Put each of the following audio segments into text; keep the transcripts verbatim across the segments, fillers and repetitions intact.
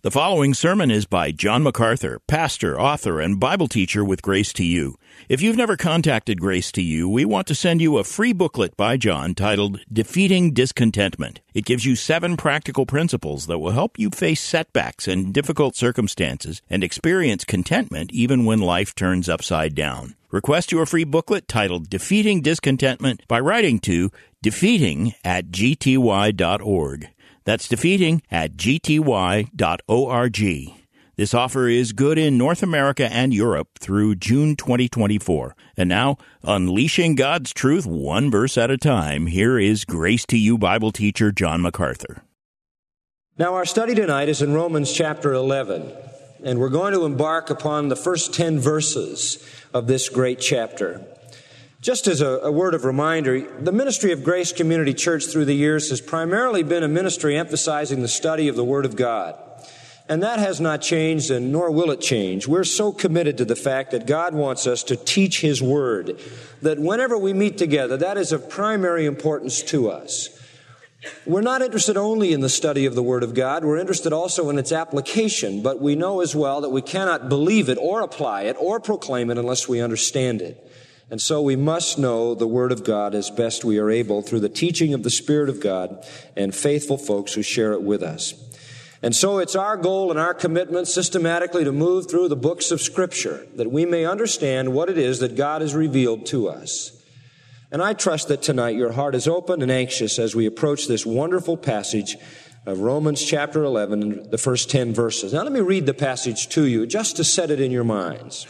The following sermon is by John MacArthur, pastor, author, and Bible teacher with Grace to You. If you've never contacted Grace to You, we want to send you a free booklet by John titled Defeating Discontentment. It gives you seven practical principles that will help you face setbacks and difficult circumstances and experience contentment even when life turns upside down. Request your free booklet titled Defeating Discontentment by writing to defeating at g t y dot org. That's defeating at g t y dot org. This offer is good in North America and Europe through June twenty twenty-four. And now, unleashing God's truth one verse at a time, here is Grace to You Bible teacher John MacArthur. Now, our study tonight is in Romans chapter eleven, and we're going to embark upon the first ten verses of this great chapter. Just as a, a word of reminder, the ministry of Grace Community Church through the years has primarily been a ministry emphasizing the study of the Word of God. And that has not changed, and nor will it change. We're so committed to the fact that God wants us to teach His Word, that whenever we meet together, that is of primary importance to us. We're not interested only in the study of the Word of God, we're interested also in its application, but we know as well that we cannot believe it or apply it or proclaim it unless we understand it. And so we must know the Word of God as best we are able through the teaching of the Spirit of God and faithful folks who share it with us. And so it's our goal and our commitment systematically to move through the books of Scripture that we may understand what it is that God has revealed to us. And I trust that tonight your heart is open and anxious as we approach this wonderful passage of Romans chapter eleven and the first ten verses. Now let me read the passage to you just to set it in your minds.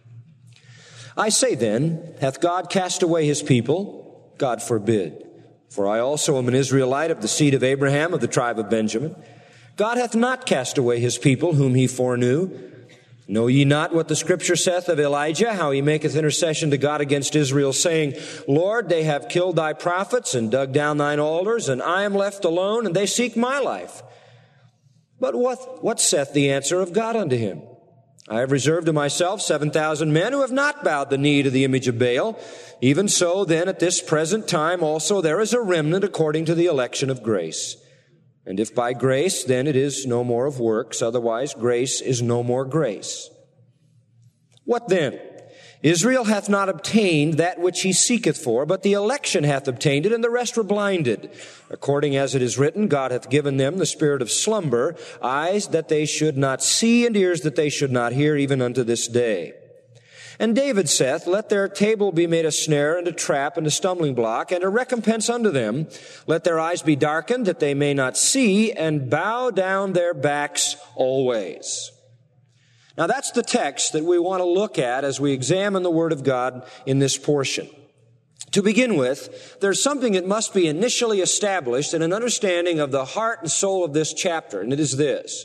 I say then, hath God cast away His people? God forbid. For I also am an Israelite of the seed of Abraham, of the tribe of Benjamin. God hath not cast away His people, whom He foreknew. Know ye not what the Scripture saith of Elijah, how he maketh intercession to God against Israel, saying, Lord, they have killed thy prophets and dug down thine altars, and I am left alone, and they seek my life. But what, what saith the answer of God unto him? I have reserved to myself seven thousand men who have not bowed the knee to the image of Baal. Even so, then, at this present time also there is a remnant according to the election of grace. And if by grace, then it is no more of works, otherwise grace is no more grace. What then? Israel hath not obtained that which he seeketh for, but the election hath obtained it, and the rest were blinded. According as it is written, God hath given them the spirit of slumber, eyes that they should not see, and ears that they should not hear, even unto this day. And David saith, Let their table be made a snare, and a trap, and a stumbling block, and a recompense unto them. Let their eyes be darkened, that they may not see, and bow down their backs always. Now that's the text that we want to look at as we examine the Word of God in this portion. To begin with, there's something that must be initially established in an understanding of the heart and soul of this chapter, and it is this.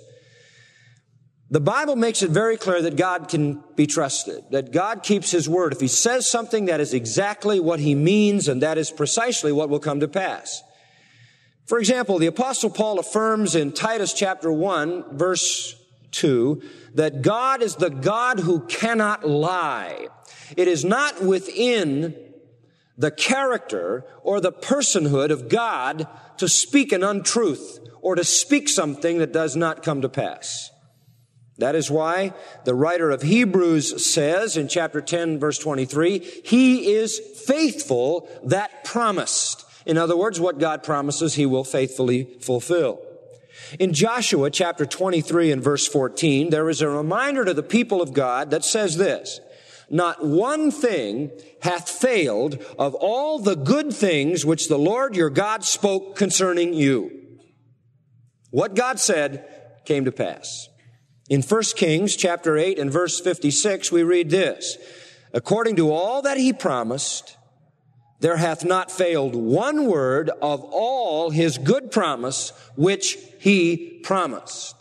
The Bible makes it very clear that God can be trusted, that God keeps His word. If He says something, that is exactly what He means, and that is precisely what will come to pass. For example, the Apostle Paul affirms in Titus chapter one, verse two, that God is the God who cannot lie. It is not within the character or the personhood of God to speak an untruth or to speak something that does not come to pass. That is why the writer of Hebrews says in chapter ten, verse twenty-three, He is faithful that promised. In other words, what God promises, He will faithfully fulfill. In Joshua chapter twenty-three and verse fourteen, there is a reminder to the people of God that says this, Not one thing hath failed of all the good things which the Lord your God spoke concerning you. What God said came to pass. In First Kings chapter eight and verse fifty-six, we read this, According to all that He promised, there hath not failed one word of all His good promise which He promised.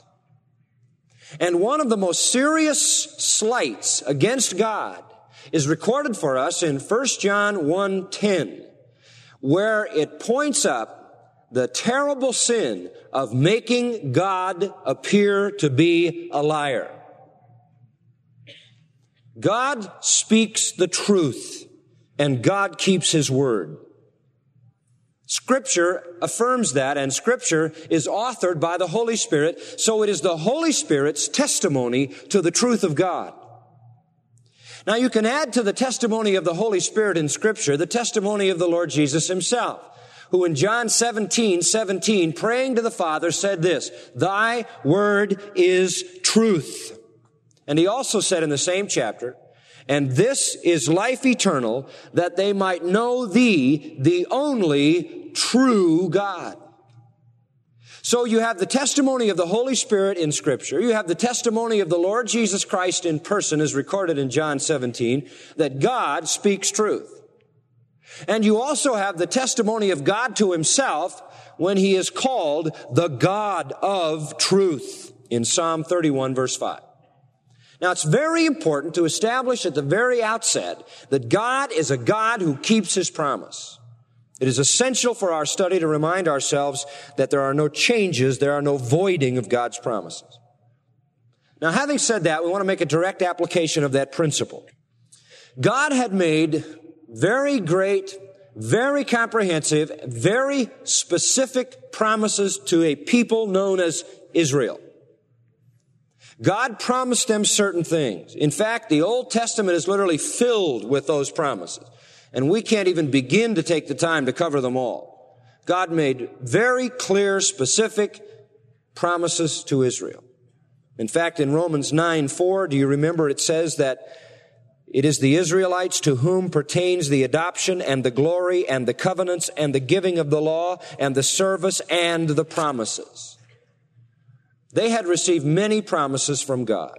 And one of the most serious slights against God is recorded for us in First John one ten, where it points up the terrible sin of making God appear to be a liar. God speaks the truth, and God keeps His word. Scripture affirms that, and Scripture is authored by the Holy Spirit, so it is the Holy Spirit's testimony to the truth of God. Now you can add to the testimony of the Holy Spirit in Scripture the testimony of the Lord Jesus himself, who in John seventeen seventeen, praying to the Father, said this, "Thy word is truth." And he also said in the same chapter, "And this is life eternal, that they might know thee, the only true God." So you have the testimony of the Holy Spirit in Scripture. You have the testimony of the Lord Jesus Christ in person, as recorded in John seventeen, that God speaks truth. And you also have the testimony of God to himself when he is called the God of truth in Psalm thirty-one, verse five. Now, it's very important to establish at the very outset that God is a God who keeps his promise. It is essential for our study to remind ourselves that there are no changes, there are no voiding of God's promises. Now, having said that, we want to make a direct application of that principle. God had made very great, very comprehensive, very specific promises to a people known as Israel. God promised them certain things. In fact, the Old Testament is literally filled with those promises. And we can't even begin to take the time to cover them all. God made very clear, specific promises to Israel. In fact, in Romans nine four, do you remember it says that it is the Israelites to whom pertains the adoption and the glory and the covenants and the giving of the law and the service and the promises. They had received many promises from God.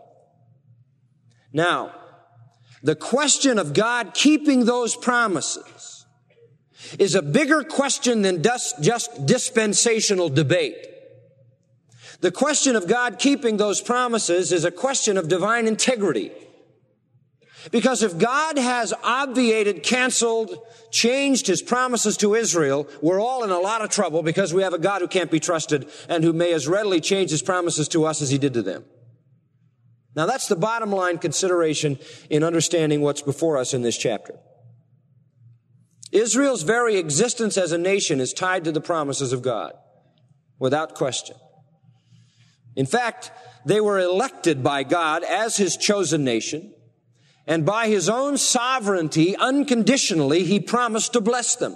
Now, the question of God keeping those promises is a bigger question than just dispensational debate. The question of God keeping those promises is a question of divine integrity. Because if God has obviated, canceled, changed his promises to Israel, we're all in a lot of trouble because we have a God who can't be trusted and who may as readily change his promises to us as he did to them. Now that's the bottom line consideration in understanding what's before us in this chapter. Israel's very existence as a nation is tied to the promises of God, without question. In fact, they were elected by God as his chosen nation, and by his own sovereignty, unconditionally, he promised to bless them.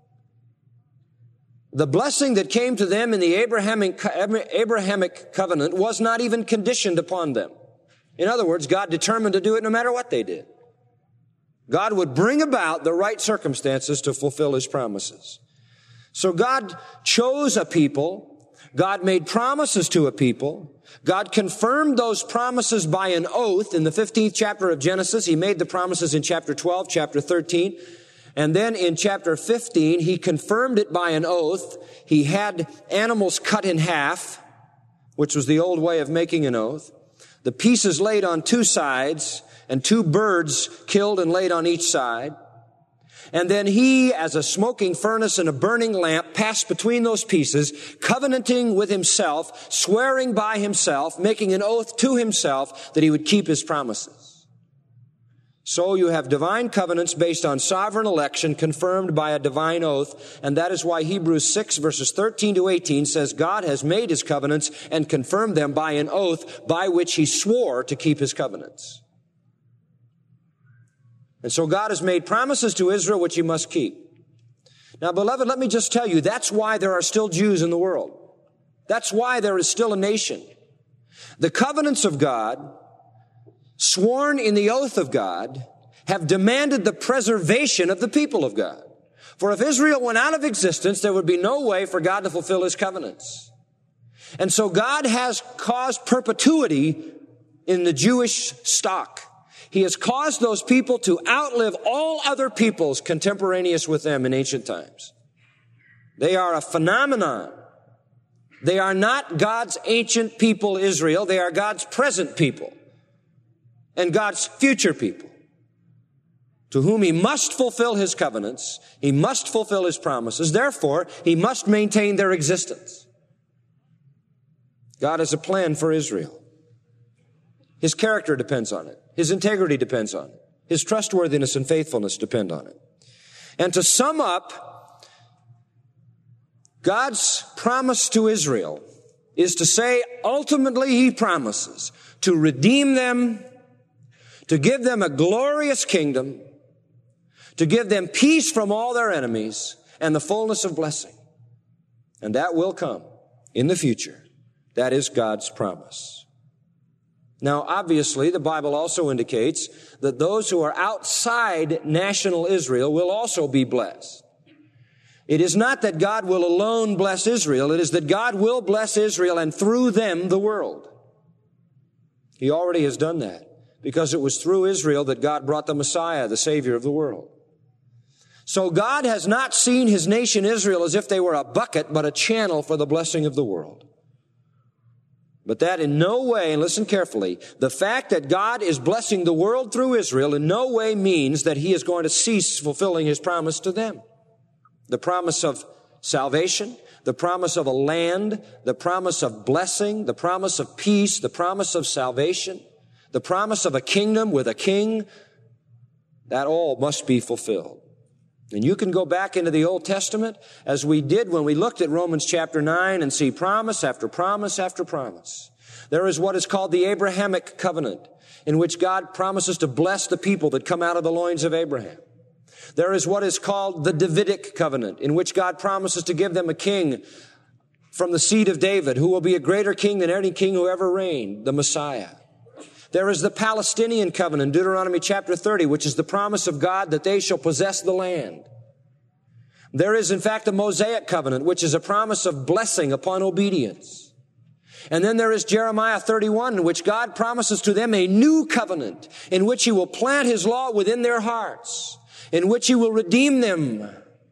The blessing that came to them in the Abrahamic, Abrahamic covenant was not even conditioned upon them. In other words, God determined to do it no matter what they did. God would bring about the right circumstances to fulfill his promises. So God chose a people. God made promises to a people. God confirmed those promises by an oath in the fifteenth chapter of Genesis. He made the promises in chapter twelve, chapter thirteen. And then in chapter fifteen, he confirmed it by an oath. He had animals cut in half, which was the old way of making an oath. The pieces laid on two sides, and two birds killed and laid on each side. And then he, as a smoking furnace and a burning lamp, passed between those pieces, covenanting with himself, swearing by himself, making an oath to himself that he would keep his promises. So you have divine covenants based on sovereign election confirmed by a divine oath, and that is why Hebrews six verses thirteen to eighteen says God has made his covenants and confirmed them by an oath by which he swore to keep his covenants. And so God has made promises to Israel which he must keep. Now, beloved, let me just tell you, that's why there are still Jews in the world. That's why there is still a nation. The covenants of God, sworn in the oath of God, have demanded the preservation of the people of God. For if Israel went out of existence, there would be no way for God to fulfill his covenants. And so God has caused perpetuity in the Jewish stock. He has caused those people to outlive all other peoples contemporaneous with them in ancient times. They are a phenomenon. They are not God's ancient people, Israel. They are God's present people and God's future people, to whom he must fulfill his covenants. He must fulfill his promises. Therefore, he must maintain their existence. God has a plan for Israel. His character depends on it. His integrity depends on it. His trustworthiness and faithfulness depend on it. And to sum up God's promise to Israel is to say, ultimately He promises to redeem them, to give them a glorious kingdom, to give them peace from all their enemies and the fullness of blessing. And that will come in the future. That is God's promise. Now, obviously, the Bible also indicates that those who are outside national Israel will also be blessed. It is not that God will alone bless Israel. It is that God will bless Israel and through them the world. He already has done that because it was through Israel that God brought the Messiah, the Savior of the world. So God has not seen His nation Israel as if they were a bucket, but a channel for the blessing of the world. But that in no way, and listen carefully, the fact that God is blessing the world through Israel in no way means that He is going to cease fulfilling His promise to them. The promise of salvation, the promise of a land, the promise of blessing, the promise of peace, the promise of salvation, the promise of a kingdom with a king, that all must be fulfilled. And you can go back into the Old Testament as we did when we looked at Romans chapter nine and see promise after promise after promise. There is what is called the Abrahamic covenant, in which God promises to bless the people that come out of the loins of Abraham. There is what is called the Davidic covenant, in which God promises to give them a king from the seed of David, who will be a greater king than any king who ever reigned, the Messiah. There is the Palestinian covenant, Deuteronomy chapter thirty, which is the promise of God that they shall possess the land. There is, in fact, the Mosaic covenant, which is a promise of blessing upon obedience. And then there is Jeremiah thirty-one, in which God promises to them a new covenant, in which He will plant His law within their hearts, in which He will redeem them.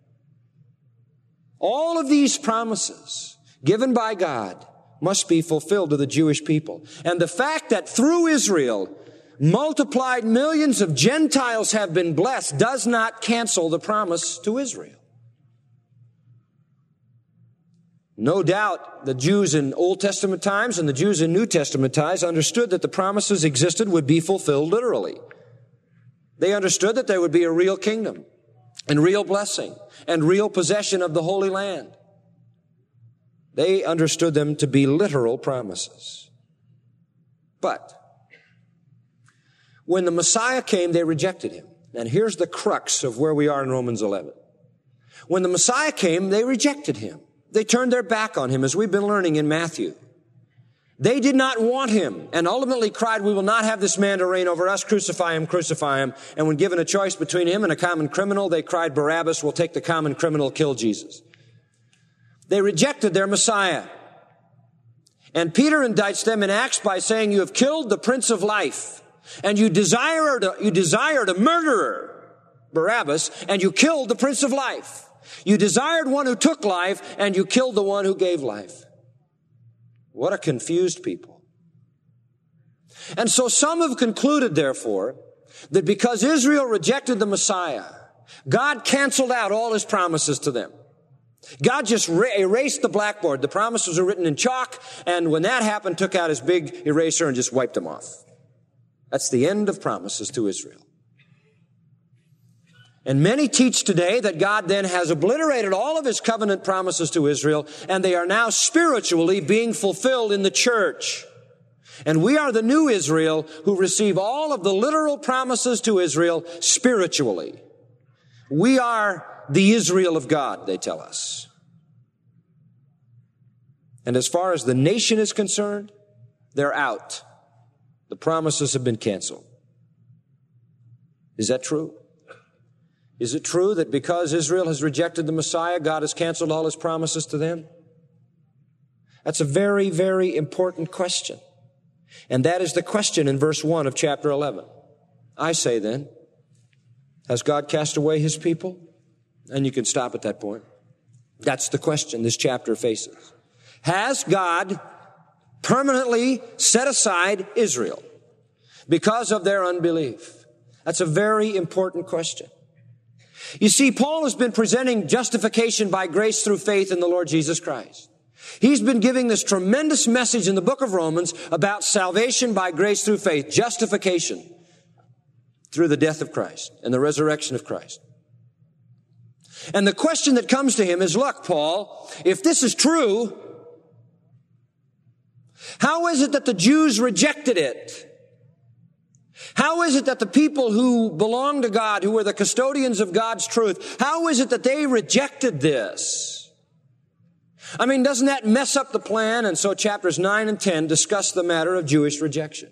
All of these promises given by God must be fulfilled to the Jewish people. And the fact that through Israel, multiplied millions of Gentiles have been blessed does not cancel the promise to Israel. No doubt the Jews in Old Testament times and the Jews in New Testament times understood that the promises existed would be fulfilled literally. They understood that there would be a real kingdom and real blessing and real possession of the Holy Land. They understood them to be literal promises. But when the Messiah came, they rejected Him. And here's the crux of where we are in Romans eleven. When the Messiah came, they rejected Him. They turned their back on Him, as we've been learning in Matthew. They did not want Him and ultimately cried, "We will not have this man to reign over us. Crucify Him, crucify Him." And when given a choice between Him and a common criminal, they cried, "Barabbas, we'll take the common criminal, kill Jesus." They rejected their Messiah. And Peter indicts them in Acts by saying, "You have killed the Prince of Life, and you desired a, you desired a murderer, Barabbas, and you killed the Prince of Life. You desired one who took life, and you killed the one who gave life." What a confused people. And so some have concluded, therefore, that because Israel rejected the Messiah, God canceled out all His promises to them. God just ra- erased the blackboard. The promises were written in chalk, and when that happened, took out His big eraser and just wiped them off. That's the end of promises to Israel. And many teach today that God then has obliterated all of His covenant promises to Israel, and they are now spiritually being fulfilled in the church. And we are the new Israel who receive all of the literal promises to Israel spiritually. We are the Israel of God, they tell us. And as far as the nation is concerned, they're out. The promises have been canceled. Is that true? Is it true that because Israel has rejected the Messiah, God has canceled all His promises to them? That's a very, very important question. And that is the question in verse one of chapter eleven. I say then, has God cast away His people? And you can stop at that point. That's the question this chapter faces. Has God permanently set aside Israel because of their unbelief? That's a very important question. You see, Paul has been presenting justification by grace through faith in the Lord Jesus Christ. He's been giving this tremendous message in the book of Romans about salvation by grace through faith, justification through the death of Christ and the resurrection of Christ. And the question that comes to him is, look, Paul, if this is true, how is it that the Jews rejected it? How is it that the people who belong to God, who are the custodians of God's truth, how is it that they rejected this? I mean, doesn't that mess up the plan? And so chapters nine and ten discuss the matter of Jewish rejection.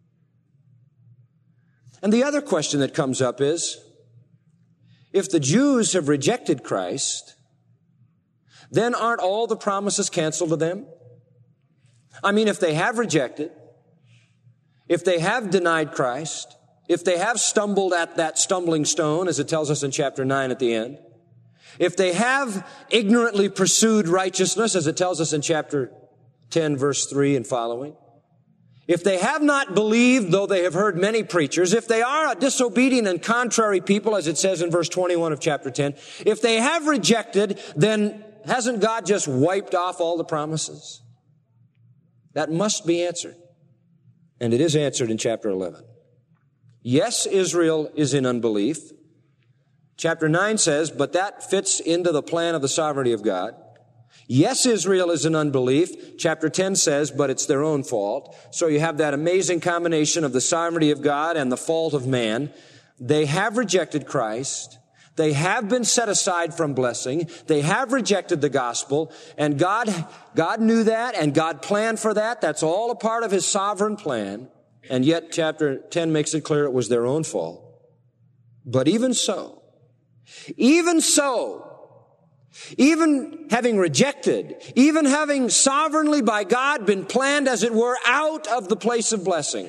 And the other question that comes up is, if the Jews have rejected Christ, then aren't all the promises canceled to them? I mean, if they have rejected, if they have denied Christ, if they have stumbled at that stumbling stone, as it tells us in chapter nine at the end, if they have ignorantly pursued righteousness, as it tells us in chapter ten, verse three and following, if they have not believed, though they have heard many preachers, if they are a disobedient and contrary people, as it says in verse twenty-one of chapter ten, if they have rejected, then hasn't God just wiped off all the promises? That must be answered. And it is answered in chapter eleven. Yes, Israel is in unbelief. Chapter nine says, but that fits into the plan of the sovereignty of God. Yes, Israel is in unbelief. Chapter ten says, but it's their own fault. So you have that amazing combination of the sovereignty of God and the fault of man. They have rejected Christ. They have been set aside from blessing. They have rejected the gospel. And God, God knew that, and God planned for that. That's all a part of His sovereign plan. And yet chapter ten makes it clear it was their own fault. But even so, even so, even having rejected, even having sovereignly by God been planned, as it were, out of the place of blessing,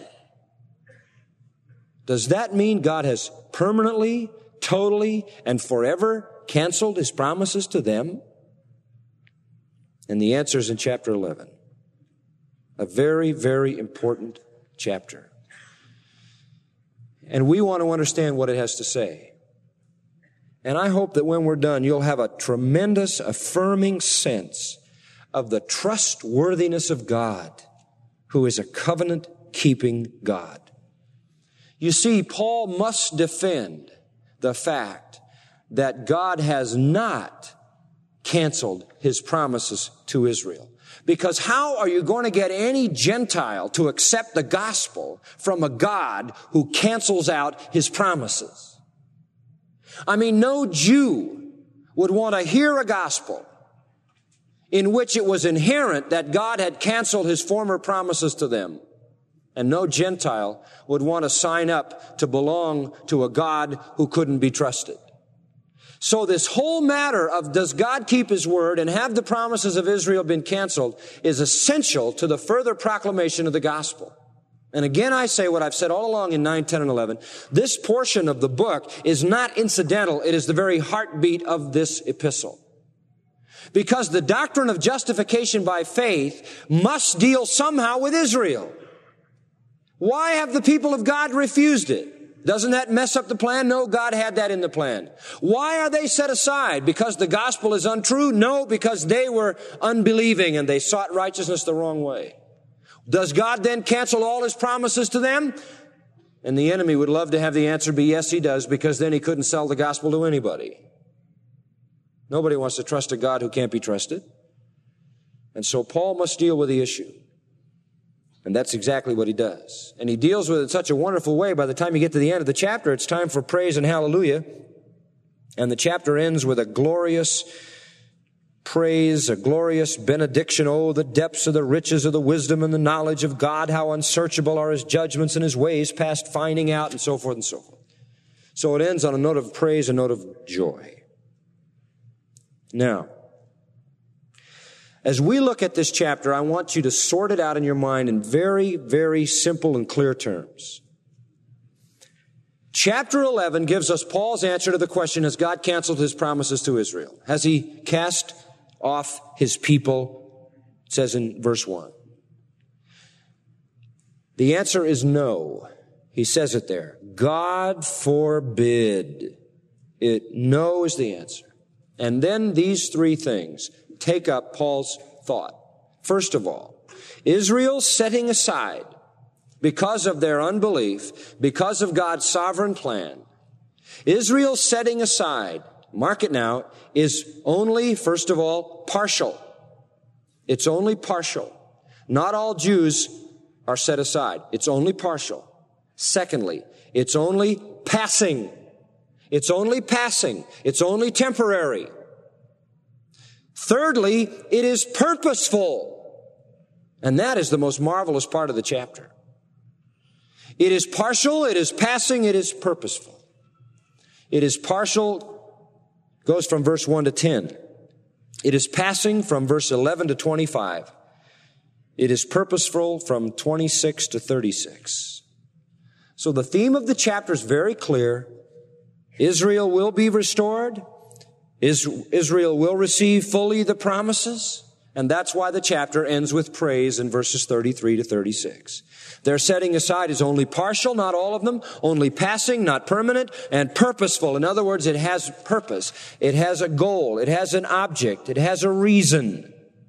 does that mean God has permanently, totally, and forever canceled His promises to them? And the answer is in chapter eleven. A very, very important chapter. And we want to understand what it has to say. And I hope that when we're done, you'll have a tremendous affirming sense of the trustworthiness of God, who is a covenant-keeping God. You see, Paul must defend the fact that God has not canceled His promises to Israel. Because how are you going to get any Gentile to accept the gospel from a God who cancels out His promises? I mean, no Jew would want to hear a gospel in which it was inherent that God had canceled His former promises to them. And no Gentile would want to sign up to belong to a God who couldn't be trusted. So this whole matter of does God keep His word and have the promises of Israel been canceled is essential to the further proclamation of the gospel. And again, I say what I've said all along in nine, ten, and eleven. This portion of the book is not incidental. It is the very heartbeat of this epistle. Because the doctrine of justification by faith must deal somehow with Israel. Why have the people of God refused it? Doesn't that mess up the plan? No, God had that in the plan. Why are they set aside? Because the gospel is untrue? No, because they were unbelieving and they sought righteousness the wrong way. Does God then cancel all His promises to them? And the enemy would love to have the answer be yes, He does, because then he couldn't sell the gospel to anybody. Nobody wants to trust a God who can't be trusted. And so Paul must deal with the issue. And that's exactly what he does. And he deals with it in such a wonderful way. By the time you get to the end of the chapter, it's time for praise and hallelujah. And the chapter ends with a glorious praise, a glorious benediction. Oh, the depths of the riches of the wisdom and the knowledge of God. How unsearchable are His judgments and His ways past finding out, and so forth and so forth. So it ends on a note of praise, a note of joy. Now, as we look at this chapter, I want you to sort it out in your mind in very, very simple and clear terms. Chapter eleven gives us Paul's answer to the question, has God canceled His promises to Israel? Has He cast off His people? It says in verse one. The answer is no. He says it there. God forbid. It, no is the answer. And then these three things take up Paul's thought. First of all, Israel setting aside, because of their unbelief, because of God's sovereign plan, Israel setting aside mark it now, is only, first of all, partial. It's only partial. Not all Jews are set aside. It's only partial. Secondly, it's only passing. It's only passing. It's only temporary. Thirdly, it is purposeful. And that is the most marvelous part of the chapter. It is partial, it is passing, it is purposeful. It is partial, goes from verse one to ten. It is passing from verse eleven to twenty-five. It is purposeful from twenty-six to thirty-six. So the theme of the chapter is very clear. Israel will be restored. Israel will receive fully the promises. And that's why the chapter ends with praise in verses thirty-three to thirty-six. Their setting aside is only partial, not all of them, only passing, not permanent, and purposeful. In other words, it has purpose. It has a goal. It has an object. It has a reason.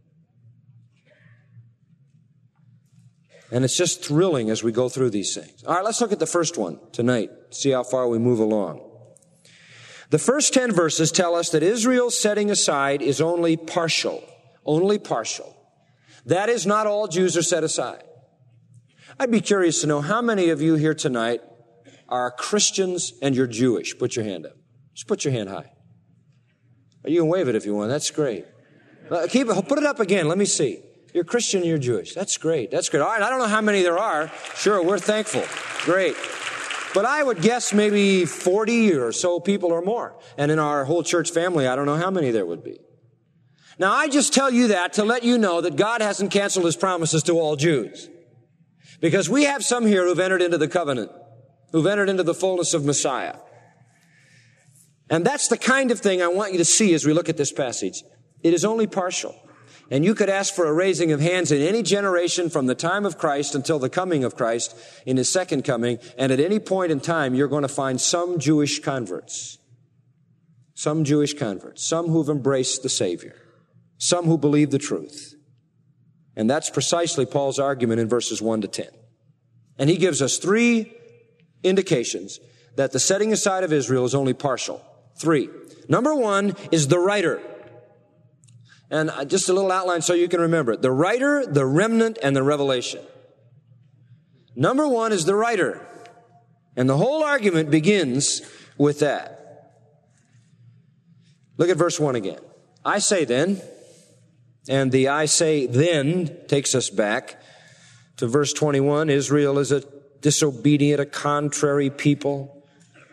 And it's just thrilling as we go through these things. All right, let's look at the first one tonight, see how far we move along. The first ten verses tell us that Israel's setting aside is only partial. Only partial. That is, not all Jews are set aside. I'd be curious to know how many of you here tonight are Christians and you're Jewish. Put your hand up. Just put your hand high. You can wave it if you want. That's great. Uh, keep it, put it up again. Let me see. You're Christian and you're Jewish. That's great. That's great. All right. I don't know how many there are. Sure. We're thankful. Great. But I would guess maybe forty or so people or more. And in our whole church family, I don't know how many there would be. Now, I just tell you that to let you know that God hasn't canceled his promises to all Jews. Because we have some here who've entered into the covenant, who've entered into the fullness of Messiah. And that's the kind of thing I want you to see as we look at this passage. It is only partial. And you could ask for a raising of hands in any generation from the time of Christ until the coming of Christ in his second coming. And at any point in time, you're going to find some Jewish converts. Some Jewish converts. Some who've embraced the Savior. Some who believe the truth. And that's precisely Paul's argument in verses one to ten. And he gives us three indications that the setting aside of Israel is only partial. Three. Number one is the writer. And just a little outline so you can remember it. The writer, the remnant, and the revelation. Number one is the writer. And the whole argument begins with that. Look at verse one again. I say then, and the I say then takes us back to verse twenty-one. Israel is a disobedient, a contrary people.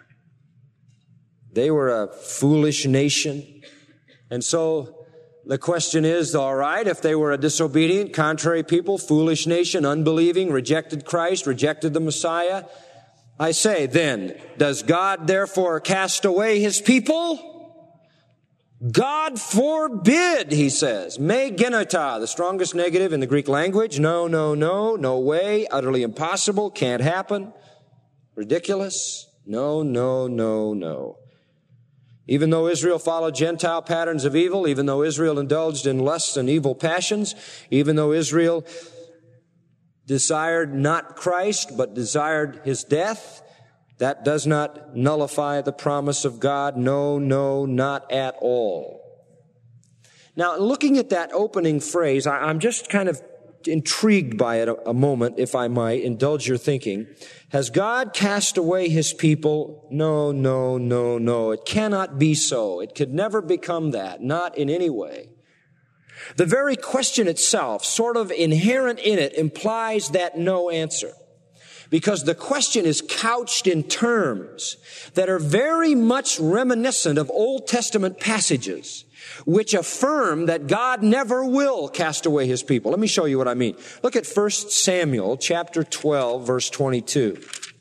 They were a foolish nation. And so the question is, all right, if they were a disobedient, contrary people, foolish nation, unbelieving, rejected Christ, rejected the Messiah, I say then, does God therefore cast away his people? God forbid, he says. Me geneta, the strongest negative in the Greek language. No, no, no, no way, utterly impossible, can't happen, ridiculous. No, no, no, no. Even though Israel followed Gentile patterns of evil, even though Israel indulged in lusts and evil passions, even though Israel desired not Christ, but desired his death, that does not nullify the promise of God. No, no, not at all. Now, looking at that opening phrase, I'm just kind of intrigued by it a moment, if I might indulge your thinking. Has God cast away his people? No, no, no, no. It cannot be so. It could never become that, not in any way. The very question itself, sort of inherent in it, implies that no answer. Because the question is couched in terms that are very much reminiscent of Old Testament passages which affirm that God never will cast away his people. Let me show you what I mean. Look at First Samuel chapter twelve, verse twenty-two.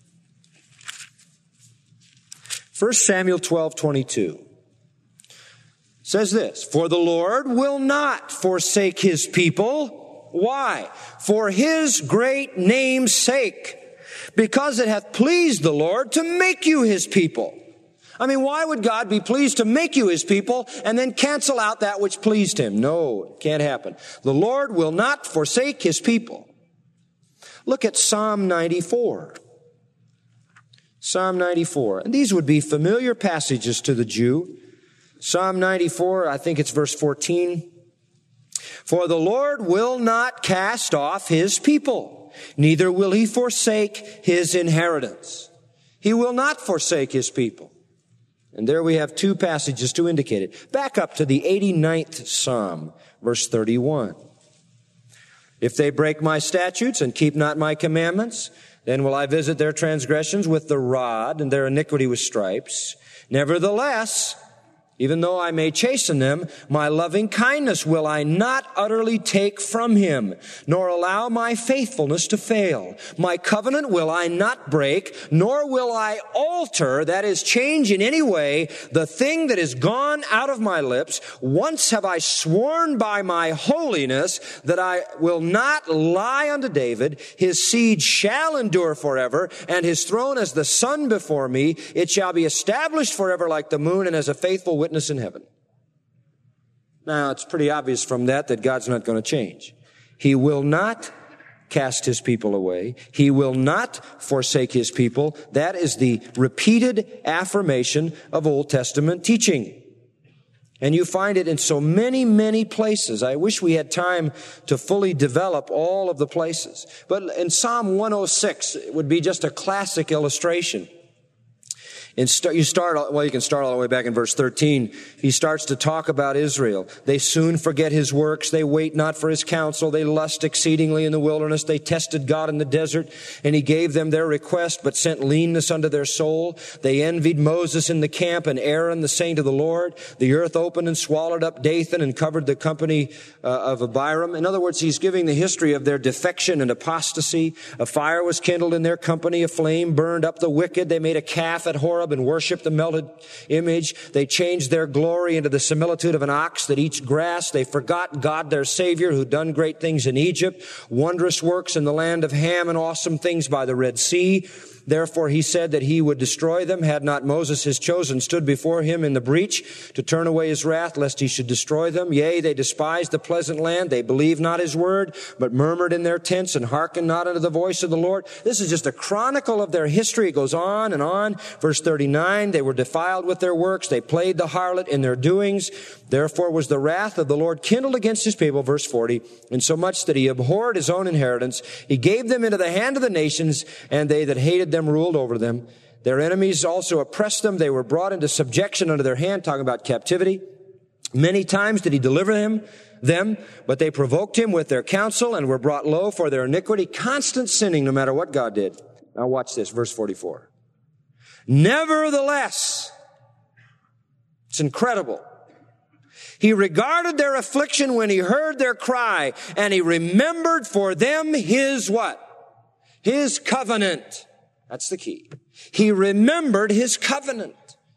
First Samuel twelve, twenty-two says this, "For the Lord will not forsake his people." Why? "For his great name's sake, because it hath pleased the Lord to make you his people." I mean, why would God be pleased to make you his people and then cancel out that which pleased him? No, it can't happen. The Lord will not forsake his people. Look at Psalm ninety-four. Psalm ninety-four. And these would be familiar passages to the Jew. Psalm ninety-four, I think it's verse fourteen. For the Lord will not cast off his people, neither will he forsake his inheritance. He will not forsake his people. And there we have two passages to indicate it. Back up to the eighty-ninth Psalm, verse thirty-one. If they break my statutes and keep not my commandments, then will I visit their transgressions with the rod and their iniquity with stripes. Nevertheless, even though I may chasten them, my loving kindness will I not utterly take from him, nor allow my faithfulness to fail. My covenant will I not break, nor will I alter, that is, change in any way, the thing that is gone out of my lips. Once have I sworn by my holiness that I will not lie unto David. His seed shall endure forever, and his throne as the sun before me. It shall be established forever like the moon, and as a faithful witness in heaven. Now, it's pretty obvious from that that God's not going to change. He will not cast his people away. He will not forsake his people. That is the repeated affirmation of Old Testament teaching. And you find it in so many, many places. I wish we had time to fully develop all of the places. But in Psalm one oh six, it would be just a classic illustration. And start, you start, well, you can start all the way back in verse thirteen. He starts to talk about Israel. They soon forget his works. They wait not for his counsel. They lust exceedingly in the wilderness. They tested God in the desert, and he gave them their request, but sent leanness unto their soul. They envied Moses in the camp and Aaron, the saint of the Lord. The earth opened and swallowed up Dathan and covered the company uh, of Abiram. In other words, he's giving the history of their defection and apostasy. A fire was kindled in their company. A flame burned up the wicked. They made a calf at Horeb and worshiped the melted image. They changed their glory into the similitude of an ox that eats grass. They forgot God, their Savior, who done great things in Egypt, wondrous works in the land of Ham, and awesome things by the Red Sea. Therefore he said that he would destroy them, had not Moses his chosen stood before him in the breach to turn away his wrath, lest he should destroy them. Yea, they despised the pleasant land. They believed not his word, but murmured in their tents and hearkened not unto the voice of the Lord. This is just a chronicle of their history. It goes on and on. Verse thirty-nine, they were defiled with their works. They played the harlot in their doings. Therefore was the wrath of the Lord kindled against his people, verse forty, insomuch that he abhorred his own inheritance. He gave them into the hand of the nations, and they that hated them ruled over them. Their enemies also oppressed them. They were brought into subjection under their hand, talking about captivity. Many times did he deliver him, them, but they provoked him with their counsel and were brought low for their iniquity, constant sinning no matter what God did. Now watch this, verse forty-four. Nevertheless, it's incredible. He regarded their affliction when he heard their cry, and he remembered for them his what? His covenant. That's the key. He remembered his covenant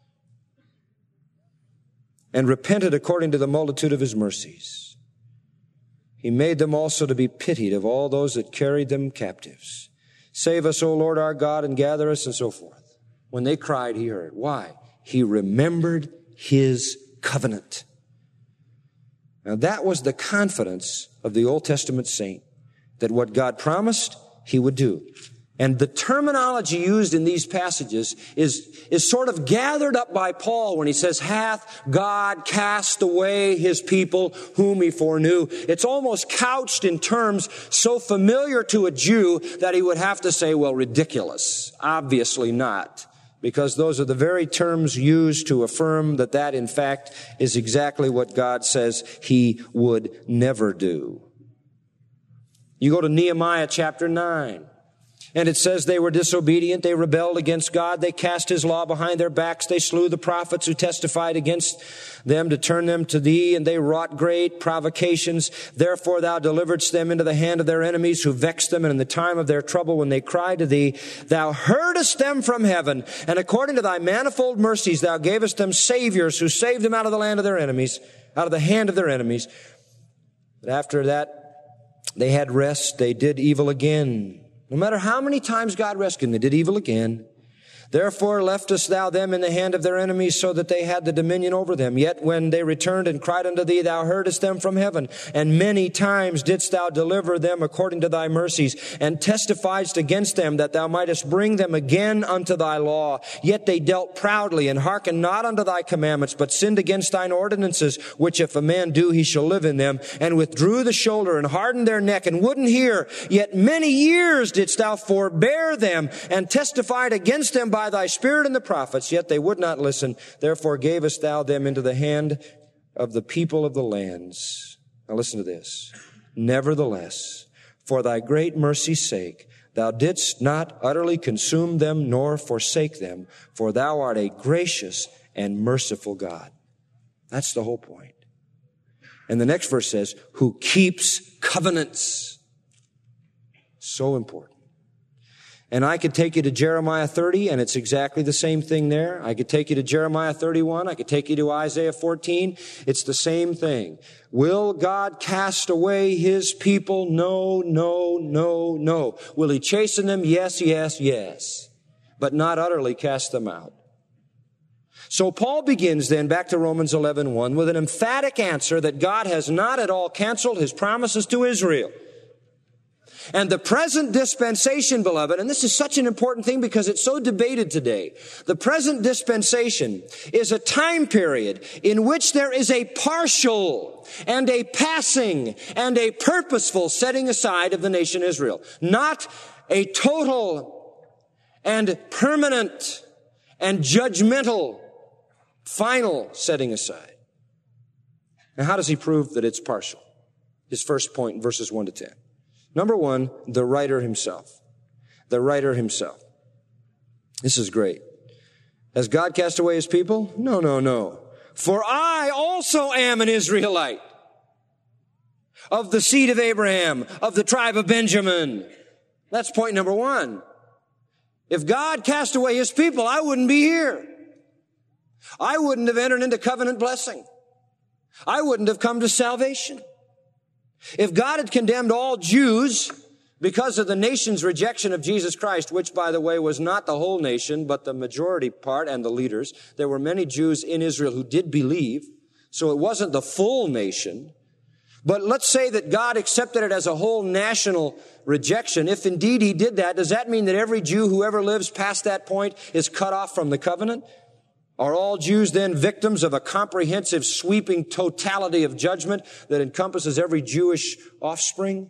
and repented according to the multitude of his mercies. He made them also to be pitied of all those that carried them captives. Save us, O Lord our God, and gather us, and so forth. When they cried, he heard. Why? He remembered his covenant. Now that was the confidence of the Old Testament saint, that what God promised, he would do. And the terminology used in these passages is, is sort of gathered up by Paul when he says, hath God cast away his people whom he foreknew. It's almost couched in terms so familiar to a Jew that he would have to say, well, ridiculous. Obviously not. Because those are the very terms used to affirm that that, in fact, is exactly what God says he would never do. You go to Nehemiah chapter nine. And it says they were disobedient, they rebelled against God, they cast his law behind their backs, they slew the prophets who testified against them to turn them to thee, and they wrought great provocations. Therefore thou deliveredst them into the hand of their enemies who vexed them, and in the time of their trouble when they cried to thee, thou heardest them from heaven, and according to thy manifold mercies thou gavest them saviors who saved them out of the land of their enemies, out of the hand of their enemies. But after that they had rest, they did evil again. No matter how many times God rescued them, they did evil again. Therefore leftest thou them in the hand of their enemies, so that they had the dominion over them. Yet when they returned and cried unto thee, thou heardest them from heaven. And many times didst thou deliver them according to thy mercies, and testifiedst against them, that thou mightest bring them again unto thy law. Yet they dealt proudly, and hearkened not unto thy commandments, but sinned against thine ordinances, which if a man do, he shall live in them, and withdrew the shoulder, and hardened their neck, and wouldn't hear. Yet many years didst thou forbear them, and testified against them by thy Spirit and the prophets, yet they would not listen. Therefore gavest thou them into the hand of the people of the lands. Now listen to this. Nevertheless, for thy great mercy's sake, thou didst not utterly consume them nor forsake them, for thou art a gracious and merciful God. That's the whole point. And the next verse says, who keeps covenants. So important. And I could take you to Jeremiah thirty, and it's exactly the same thing there. I could take you to Jeremiah thirty-one. I could take you to Isaiah fourteen. It's the same thing. Will God cast away his people? No, no, no, no. Will he chasten them? Yes, yes, yes. But not utterly cast them out. So Paul begins then, back to Romans eleven one, with an emphatic answer that God has not at all canceled his promises to Israel. And the present dispensation, beloved, and this is such an important thing because it's so debated today. The present dispensation is a time period in which there is a partial and a passing and a purposeful setting aside of the nation Israel. Not a total and permanent and judgmental final setting aside. Now, how does he prove that it's partial? His first point in verses one to ten. Number one, the writer himself. The writer himself. This is great. Has God cast away his people? No, no, no. For I also am an Israelite, of the seed of Abraham, of the tribe of Benjamin. That's point number one. If God cast away his people, I wouldn't be here. I wouldn't have entered into covenant blessing. I wouldn't have come to salvation. If God had condemned all Jews because of the nation's rejection of Jesus Christ, which, by the way, was not the whole nation, but the majority part and the leaders, there were many Jews in Israel who did believe, so it wasn't the full nation. But let's say that God accepted it as a whole national rejection. If indeed he did that, does that mean that every Jew who ever lives past that point is cut off from the covenant? Are all Jews then victims of a comprehensive, sweeping totality of judgment that encompasses every Jewish offspring?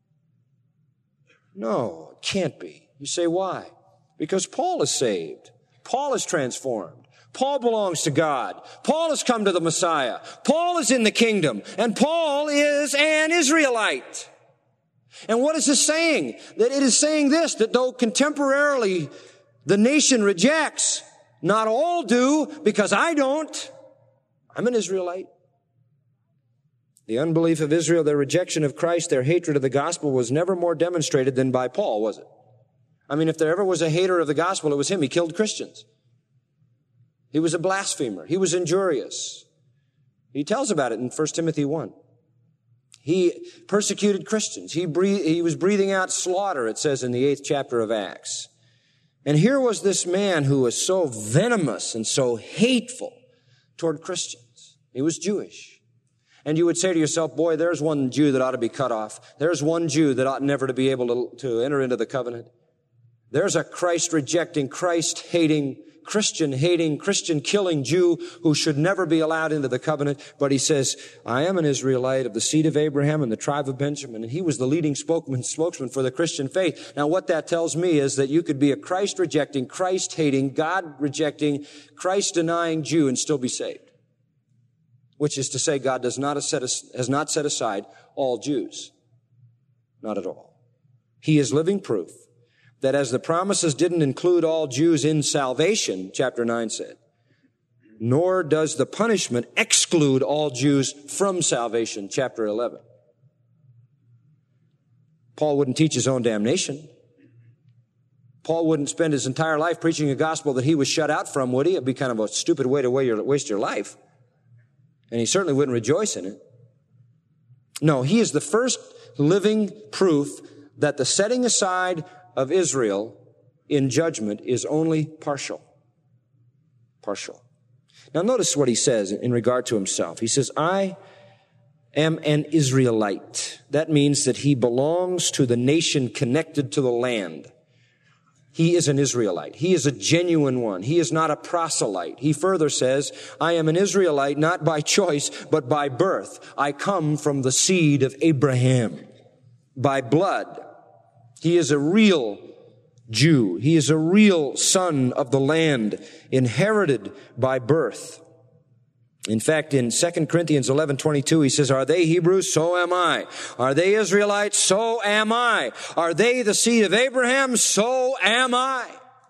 No, it can't be. You say, why? Because Paul is saved. Paul is transformed. Paul belongs to God. Paul has come to the Messiah. Paul is in the kingdom. And Paul is an Israelite. And what is this saying? That it is saying this, that though contemporarily the nation rejects, not all do, because I don't. I'm an Israelite. The unbelief of Israel, their rejection of Christ, their hatred of the gospel was never more demonstrated than by Paul, was it? I mean, if there ever was a hater of the gospel, it was him. He killed Christians. He was a blasphemer. He was injurious. He tells about it in First Timothy one. He persecuted Christians. He, breathed, he was breathing out slaughter, it says in the eighth chapter of Acts. And here was this man who was so venomous and so hateful toward Christians. He was Jewish. And you would say to yourself, boy, there's one Jew that ought to be cut off. There's one Jew that ought never to be able to, to enter into the covenant. There's a Christ-rejecting, Christ-hating, Christian-hating, Christian-killing Jew who should never be allowed into the covenant. But he says, I am an Israelite of the seed of Abraham and the tribe of Benjamin. And he was the leading spokesman, spokesman for the Christian faith. Now, what that tells me is that you could be a Christ-rejecting, Christ-hating, God-rejecting, Christ-denying Jew and still be saved. Which is to say, God does not set, has not set aside all Jews. Not at all. He is living proof that as the promises didn't include all Jews in salvation, chapter nine said, nor does the punishment exclude all Jews from salvation, chapter eleven. Paul wouldn't teach his own damnation. Paul wouldn't spend his entire life preaching a gospel that he was shut out from, would he? It'd be kind of a stupid way to waste your life. And he certainly wouldn't rejoice in it. No, he is the first living proof that the setting aside of Israel in judgment is only partial. Partial. Now notice what he says in regard to himself. He says, I am an Israelite. That means that he belongs to the nation connected to the land. He is an Israelite. He is a genuine one. He is not a proselyte. He further says, I am an Israelite not by choice, but by birth. I come from the seed of Abraham. By blood. He is a real Jew. He is a real son of the land, inherited by birth. In fact, in Second Corinthians eleven twenty-two, he says, are they Hebrews? So am I. Are they Israelites? So am I. Are they the seed of Abraham? So am I.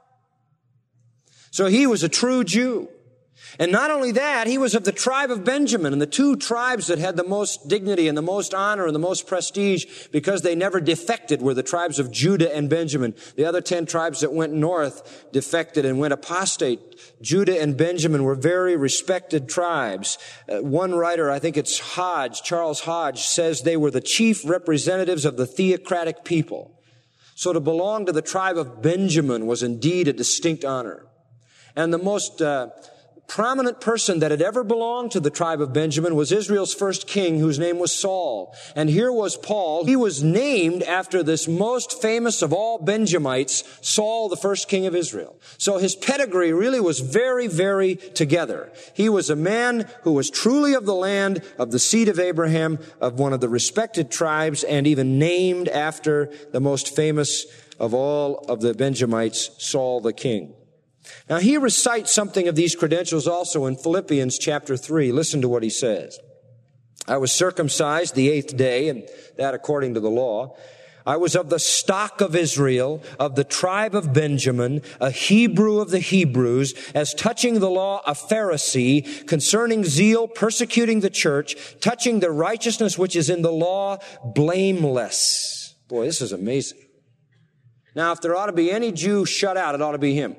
So he was a true Jew. And not only that, he was of the tribe of Benjamin, and the two tribes that had the most dignity and the most honor and the most prestige because they never defected were the tribes of Judah and Benjamin. The other ten tribes that went north defected and went apostate. Judah and Benjamin were very respected tribes. Uh, one writer, I think it's Hodge, Charles Hodge, says they were the chief representatives of the theocratic people. So to belong to the tribe of Benjamin was indeed a distinct honor. And the most uh, prominent person that had ever belonged to the tribe of Benjamin was Israel's first king, whose name was Saul. And here was Paul. He was named after this most famous of all Benjamites, Saul, the first king of Israel. So his pedigree really was very, very together. He was a man who was truly of the land, of the seed of Abraham, of one of the respected tribes, and even named after the most famous of all of the Benjamites, Saul the king. Now, he recites something of these credentials also in Philippians chapter three. Listen to what he says. I was circumcised the eighth day, and that according to the law. I was of the stock of Israel, of the tribe of Benjamin, a Hebrew of the Hebrews, as touching the law, a Pharisee, concerning zeal, persecuting the church, touching the righteousness which is in the law, blameless. Boy, this is amazing. Now, if there ought to be any Jew shut out, it ought to be him.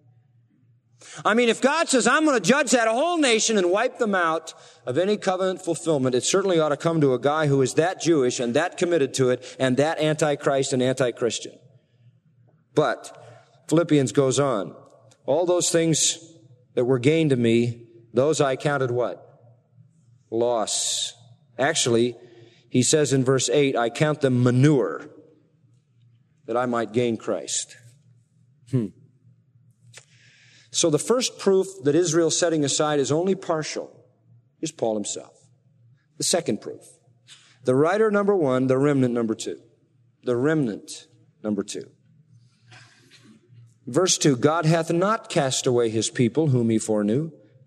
I mean, if God says, I'm going to judge that whole nation and wipe them out of any covenant fulfillment, it certainly ought to come to a guy who is that Jewish and that committed to it and that anti-Christ and anti-Christian. But Philippians goes on. All those things that were gained to me, those I counted what? Loss. Actually, he says in verse eight, I count them manure that I might gain Christ. Hmm. So the first proof that Israel's setting aside is only partial is Paul himself. The second proof. The writer number one, the remnant number two. The remnant number two. Verse two, God hath not cast away his people whom he foreknew.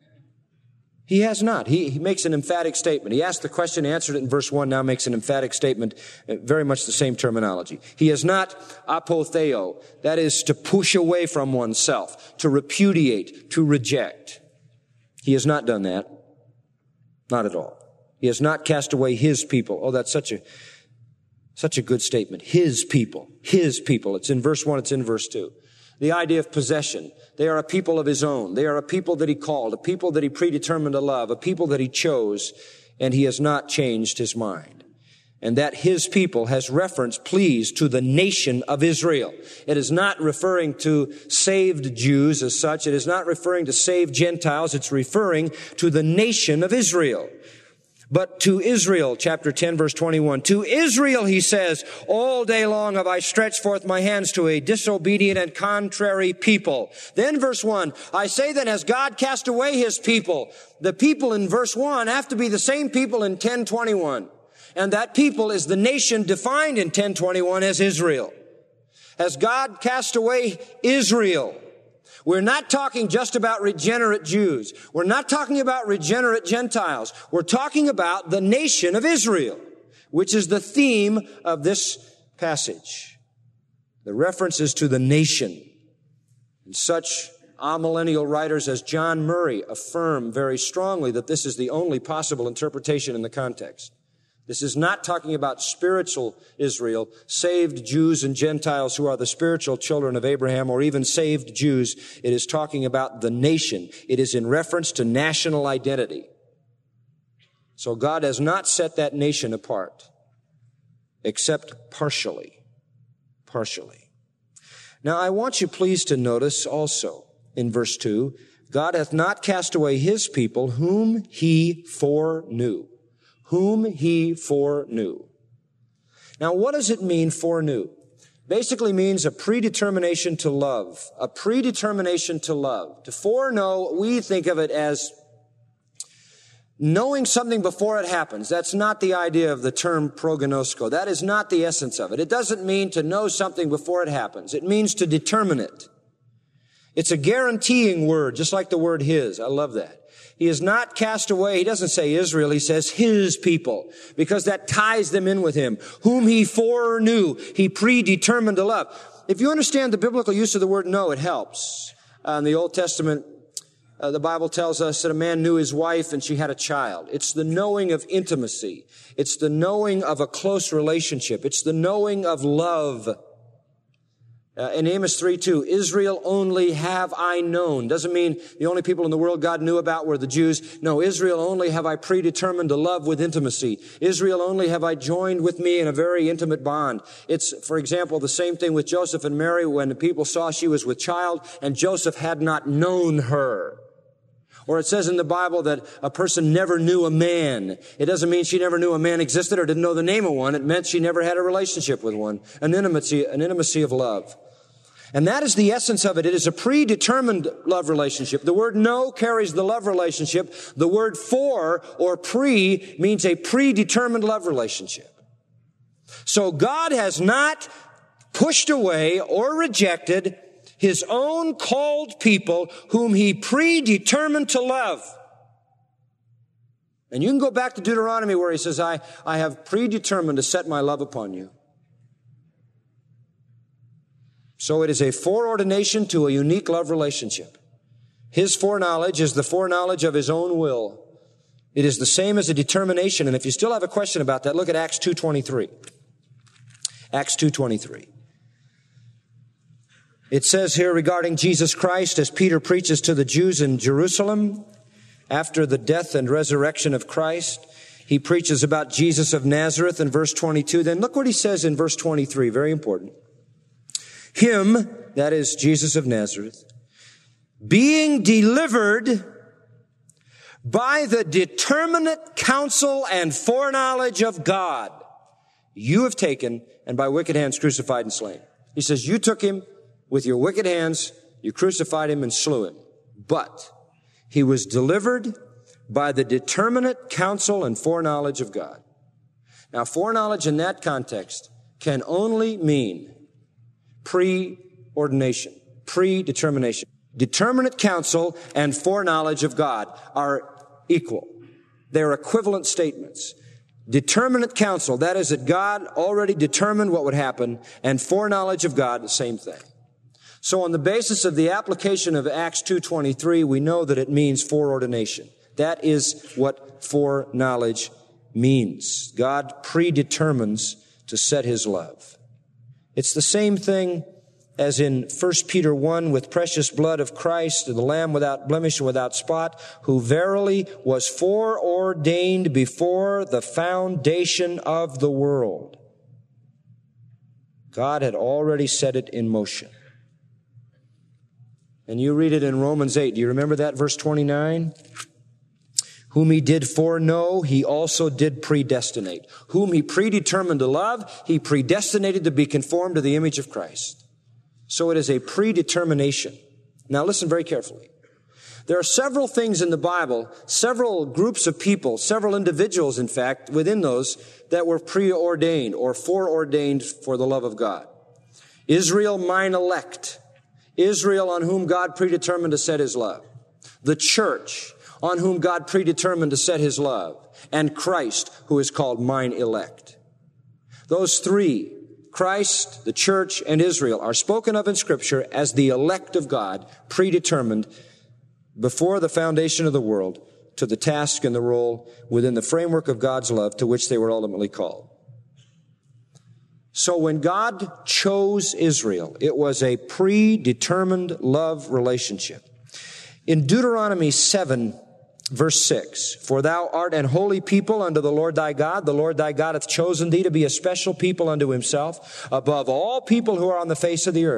He has not. He, he makes an emphatic statement. He asked the question, answered it in verse one, now makes an emphatic statement, very much the same terminology. He is not apotheo, that is to push away from oneself, to repudiate, to reject. He has not done that. Not at all. He has not cast away his people. Oh, that's such a, such a good statement. His people. His people. It's in verse one, it's in verse two. The idea of possession. They are a people of his own. They are a people that he called, a people that he predetermined to love, a people that he chose, and he has not changed his mind. And that his people has reference, please, to the nation of Israel. It is not referring to saved Jews as such. It is not referring to saved Gentiles. It's referring to the nation of Israel. But to Israel, chapter ten, verse twenty-one, to Israel, he says, all day long have I stretched forth my hands to a disobedient and contrary people. Then verse one, I say then, has God cast away his people? The people in verse one have to be the same people in ten twenty-one. And that people is the nation defined in ten twenty-one as Israel. Has God cast away Israel? We're not talking just about regenerate Jews. We're not talking about regenerate Gentiles. We're talking about the nation of Israel, which is the theme of this passage. The references to the nation. And such amillennial writers as John Murray affirm very strongly that this is the only possible interpretation in the context. This is not talking about spiritual Israel, saved Jews and Gentiles who are the spiritual children of Abraham, or even saved Jews. It is talking about the nation. It is in reference to national identity. So God has not set that nation apart, except partially. Partially. Now, I want you please to notice also in verse two, God hath not cast away his people whom he foreknew. Whom he foreknew. Now, what does it mean, foreknew? Basically means a predetermination to love. A predetermination to love. To foreknow, we think of it as knowing something before it happens. That's not the idea of the term prognosko. That is not the essence of it. It doesn't mean to know something before it happens. It means to determine it. It's a guaranteeing word, just like the word his. I love that. He is not cast away. He doesn't say Israel. He says his people, because that ties them in with him. Whom he foreknew, he predetermined to love. If you understand the biblical use of the word know, it helps. Uh, in the Old Testament, uh, the Bible tells us that a man knew his wife and she had a child. It's the knowing of intimacy. It's the knowing of a close relationship. It's the knowing of love. Uh, in Amos three two, Israel only have I known. Doesn't mean the only people in the world God knew about were the Jews. No, Israel only have I predetermined to love with intimacy. Israel only have I joined with me in a very intimate bond. It's, for example, the same thing with Joseph and Mary when the people saw she was with child and Joseph had not known her. Or it says in the Bible that a person never knew a man. It doesn't mean she never knew a man existed or didn't know the name of one. It meant she never had a relationship with one. An intimacy, an intimacy of love. And that is the essence of it. It is a predetermined love relationship. The word know carries the love relationship. The word for or pre means a predetermined love relationship. So God has not pushed away or rejected his own called people whom he predetermined to love. And you can go back to Deuteronomy where he says, I, I have predetermined to set my love upon you. So it is a foreordination to a unique love relationship. His foreknowledge is the foreknowledge of his own will. It is the same as a determination. And if you still have a question about that, look at Acts two twenty-three. Acts two twenty-three. It says here regarding Jesus Christ, as Peter preaches to the Jews in Jerusalem, after the death and resurrection of Christ, he preaches about Jesus of Nazareth in verse twenty-two. Then look what he says in verse twenty-three, very important. Him, that is Jesus of Nazareth, being delivered by the determinate counsel and foreknowledge of God, you have taken and by wicked hands crucified and slain. He says, you took him with your wicked hands, you crucified him and slew him. But he was delivered by the determinate counsel and foreknowledge of God. Now, foreknowledge in that context can only mean preordination, predetermination. Determinate counsel and foreknowledge of God are equal. They're equivalent statements. Determinate counsel, that is that God already determined what would happen, and foreknowledge of God, the same thing. So on the basis of the application of Acts two twenty-three, we know that it means foreordination. That is what foreknowledge means. God predetermines to set his love. It's the same thing as in First Peter one, with precious blood of Christ, the Lamb without blemish and without spot, who verily was foreordained before the foundation of the world. God had already set it in motion. And you read it in Romans eight. Do you remember that, verse twenty-nine? Whom he did foreknow, he also did predestinate. Whom he predetermined to love, he predestinated to be conformed to the image of Christ. So it is a predetermination. Now listen very carefully. There are several things in the Bible, several groups of people, several individuals, in fact, within those that were preordained or foreordained for the love of God. Israel, mine elect. Israel, on whom God predetermined to set his love. The church, on whom God predetermined to set his love, and Christ, who is called mine elect. Those three, Christ, the church, and Israel, are spoken of in Scripture as the elect of God, predetermined before the foundation of the world to the task and the role within the framework of God's love to which they were ultimately called. So when God chose Israel, it was a predetermined love relationship. In Deuteronomy seven, verse six, for thou art an holy people unto the Lord thy God. The Lord thy God hath chosen thee to be a special people unto himself above all people who are on the face of the earth.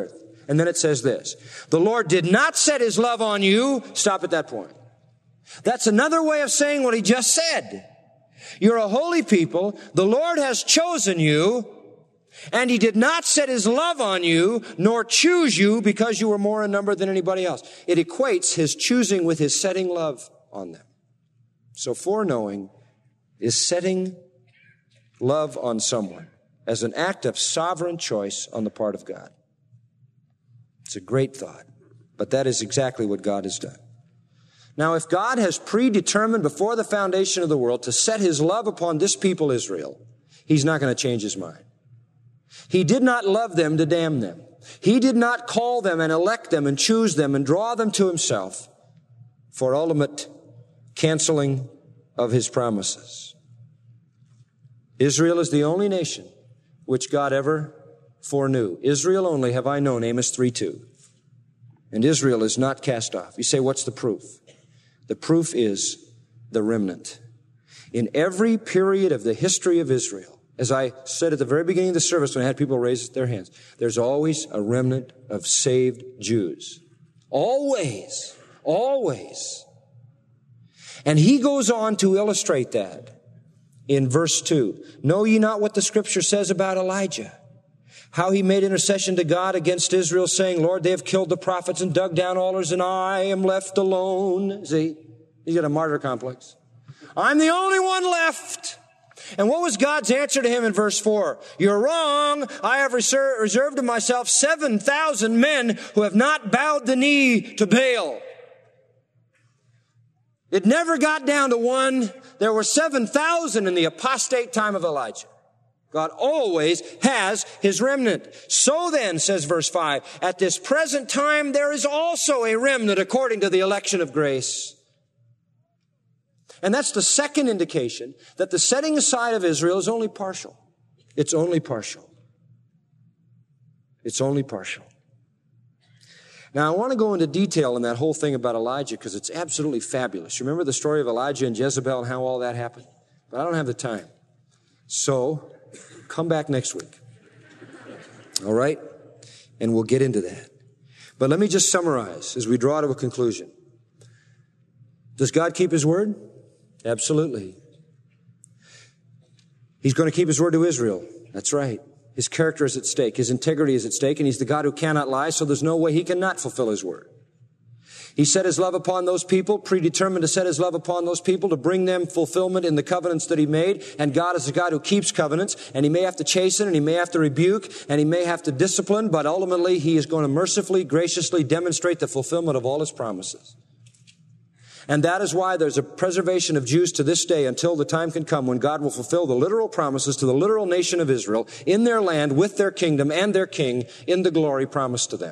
And then it says this, the Lord did not set his love on you. Stop at that point. That's another way of saying what he just said. You're a holy people. The Lord has chosen you, and he did not set his love on you, nor choose you because you were more in number than anybody else. It equates his choosing with his setting love on them. So foreknowing is setting love on someone as an act of sovereign choice on the part of God. It's a great thought, but that is exactly what God has done. Now, if God has predetermined before the foundation of the world to set his love upon this people Israel, he's not going to change his mind. He did not love them to damn them. He did not call them and elect them and choose them and draw them to himself for ultimate canceling of his promises. Israel is the only nation which God ever foreknew. Israel only have I known, Amos three two. And Israel is not cast off. You say, what's the proof? The proof is the remnant. In every period of the history of Israel, as I said at the very beginning of the service when I had people raise their hands, there's always a remnant of saved Jews. Always. Always. And he goes on to illustrate that in verse two. Know ye not what the scripture says about Elijah? How he made intercession to God against Israel, saying, Lord, they have killed the prophets and dug down altars, and I am left alone. See, he's got a martyr complex. I'm the only one left. And what was God's answer to him in verse four? You're wrong. I have reser- reserved to myself seven thousand men who have not bowed the knee to Baal. It never got down to one. There were seven thousand in the apostate time of Elijah. God always has his remnant. So then, says verse five, at this present time there is also a remnant according to the election of grace. And that's the second indication that the setting aside of Israel is only partial. It's only partial. It's only partial. Now, I want to go into detail in that whole thing about Elijah because it's absolutely fabulous. You remember the story of Elijah and Jezebel and how all that happened? But I don't have the time. So, come back next week. All right? And we'll get into that. But let me just summarize as we draw to a conclusion. Does God keep his word? Absolutely. He's going to keep his word to Israel. That's right. His character is at stake. His integrity is at stake. And he's the God who cannot lie, so there's no way he cannot fulfill his word. He set his love upon those people, predetermined to set his love upon those people to bring them fulfillment in the covenants that he made. And God is a God who keeps covenants. And he may have to chasten, and he may have to rebuke, and he may have to discipline, but ultimately he is going to mercifully, graciously demonstrate the fulfillment of all his promises. And that is why there's a preservation of Jews to this day until the time can come when God will fulfill the literal promises to the literal nation of Israel in their land with their kingdom and their king in the glory promised to them.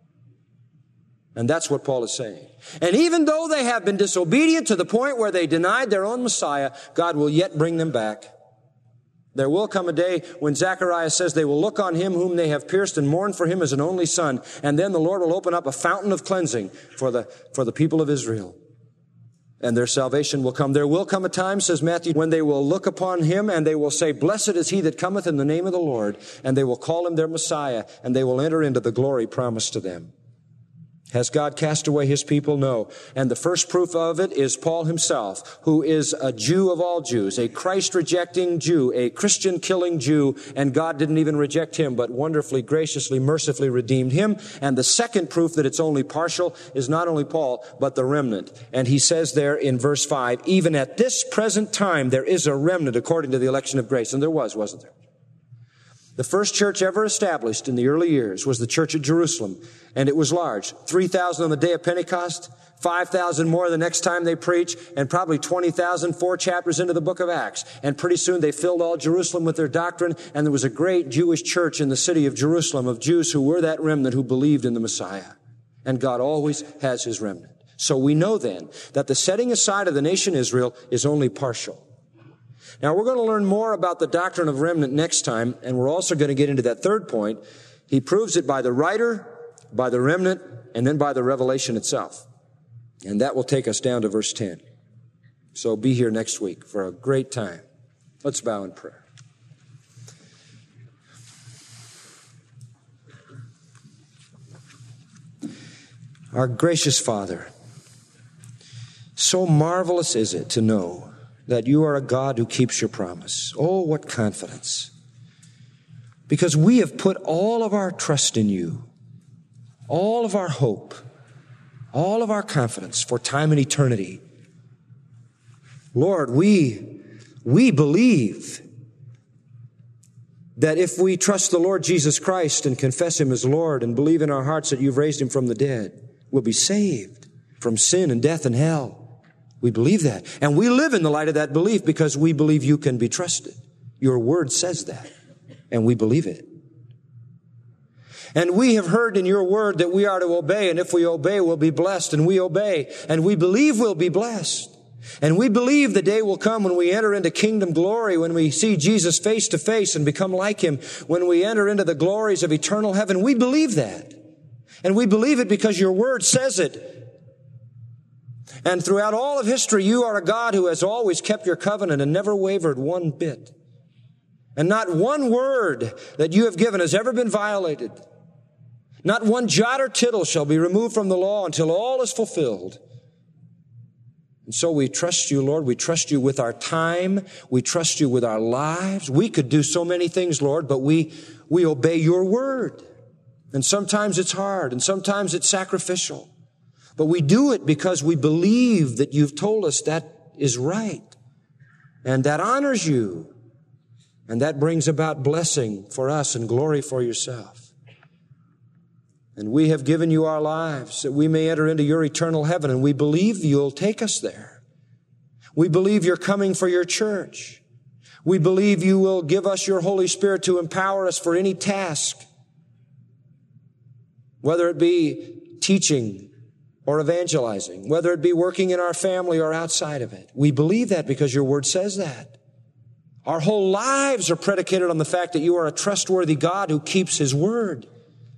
And that's what Paul is saying. And even though they have been disobedient to the point where they denied their own Messiah, God will yet bring them back. There will come a day when Zechariah says they will look on him whom they have pierced and mourn for him as an only son. And then the Lord will open up a fountain of cleansing for the, for the people of Israel. And their salvation will come. There will come a time, says Matthew, when they will look upon him and they will say, blessed is he that cometh in the name of the Lord. And they will call him their Messiah, and they will enter into the glory promised to them. Has God cast away his people? No. And the first proof of it is Paul himself, who is a Jew of all Jews, a Christ-rejecting Jew, a Christian-killing Jew, and God didn't even reject him, but wonderfully, graciously, mercifully redeemed him. And the second proof that it's only partial is not only Paul, but the remnant. And he says there in verse five, even at this present time there is a remnant according to the election of grace. And there was, wasn't there? The first church ever established in the early years was the church at Jerusalem, and it was large. three thousand on the day of Pentecost, five thousand more the next time they preach, and probably twenty thousand four chapters into the book of Acts. And pretty soon they filled all Jerusalem with their doctrine, and there was a great Jewish church in the city of Jerusalem of Jews who were that remnant who believed in the Messiah. And God always has his remnant. So we know then that the setting aside of the nation Israel is only partial. Now, we're going to learn more about the doctrine of remnant next time, and we're also going to get into that third point. He proves it by the writer, by the remnant, and then by the revelation itself. And that will take us down to verse ten. So be here next week for a great time. Let's bow in prayer. Our gracious Father, so marvelous is it to know that you are a God who keeps your promise. Oh, what confidence. Because we have put all of our trust in you, all of our hope, all of our confidence for time and eternity. Lord, we, we believe that if we trust the Lord Jesus Christ and confess Him as Lord and believe in our hearts that you've raised Him from the dead, we'll be saved from sin and death and hell. We believe that. And we live in the light of that belief because we believe you can be trusted. Your word says that, and we believe it. And we have heard in your word that we are to obey, and if we obey, we'll be blessed, and we obey, and we believe we'll be blessed. And we believe the day will come when we enter into kingdom glory, when we see Jesus face to face and become like Him, when we enter into the glories of eternal heaven. We believe that. And we believe it because your word says it. And throughout all of history, you are a God who has always kept your covenant and never wavered one bit. And not one word that you have given has ever been violated. Not one jot or tittle shall be removed from the law until all is fulfilled. And so we trust you, Lord. We trust you with our time. We trust you with our lives. We could do so many things, Lord, but we, we obey your word. And sometimes it's hard, and sometimes it's sacrificial. But we do it because we believe that you've told us that is right. And that honors you. And that brings about blessing for us and glory for yourself. And we have given you our lives that we may enter into your eternal heaven. And we believe you'll take us there. We believe you're coming for your church. We believe you will give us your Holy Spirit to empower us for any task. Whether it be teaching or evangelizing, whether it be working in our family or outside of it. We believe that because your word says that. Our whole lives are predicated on the fact that you are a trustworthy God who keeps His word.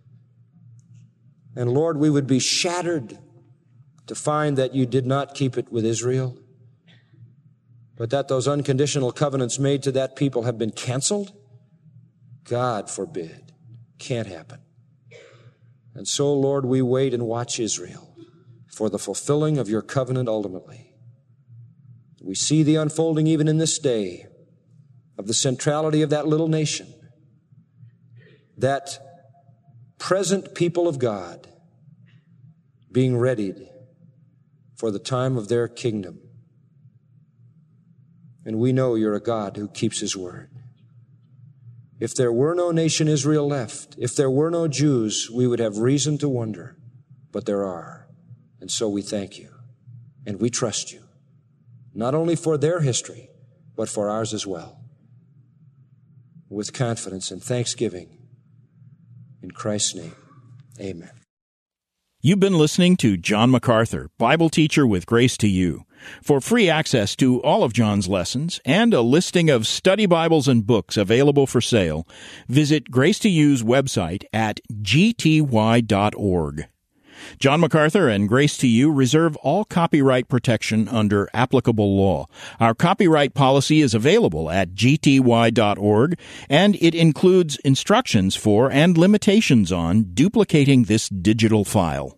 And Lord, we would be shattered to find that you did not keep it with Israel, but that those unconditional covenants made to that people have been canceled. God forbid. Can't happen. And so, Lord, we wait and watch Israel for the fulfilling of your covenant ultimately. We see the unfolding even in this day of the centrality of that little nation, that present people of God being readied for the time of their kingdom. And we know you're a God who keeps His word. If there were no nation Israel left, if there were no Jews, we would have reason to wonder. But there are. And so we thank you. And we trust you. Not only for their history, but for ours as well. With confidence and thanksgiving. In Christ's name, amen. You've been listening to John MacArthur, Bible teacher with Grace to You. For free access to all of John's lessons and a listing of study Bibles and books available for sale, visit Grace to You's website at g t y dot org. John MacArthur and Grace to You reserve all copyright protection under applicable law. Our copyright policy is available at g t y dot org, and it includes instructions for and limitations on duplicating this digital file.